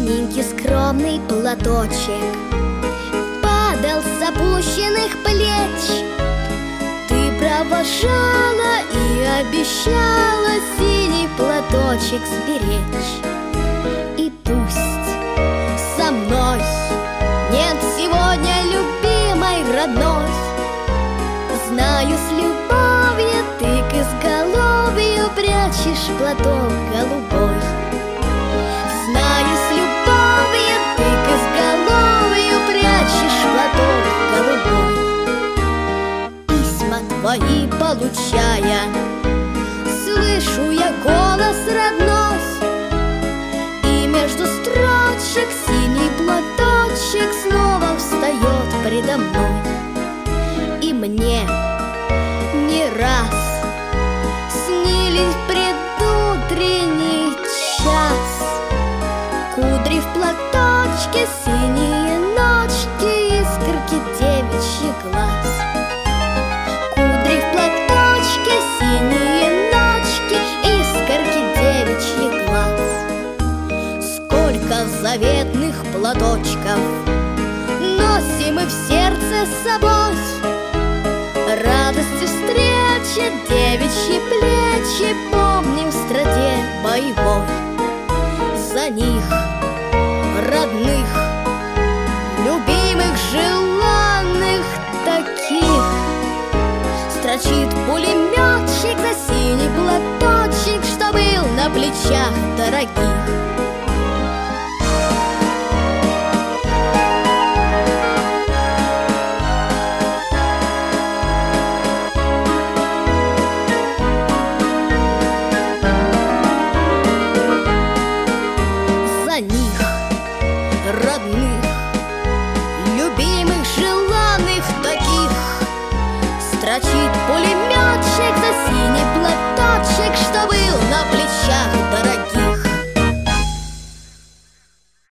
Синенький скромный платочек падал с опущенных плеч. Ты провожала и обещала синий платочек сберечь. И пусть со мной нет сегодня любимой родной, знаю, с любовью ты к изголовью прячешь платок голубой. Знаю, с любовью ты к изголовью прячешь платок голубой. Письма твои получая, слышу я голос родной, и между строчек синий платочек снова встает предо мной. И мне не раз снились предутренний час, кудри в платочке, синие ночки, искорки девичьих глаз. Кудри в платочке, синие ночки, искорки девичьих глаз. Сколько заветных платочков носим мы в сердце с собой, радости встречи, девичьи плечи помним в страде боевой. За них, родных, любимых, желанных таких, строчит пулеметчик за синий платочек, что был на плечах дорогих. За них, родных, любимых, желанных таких, строчит пулеметчик за синий платочек, что был на плечах дорогих.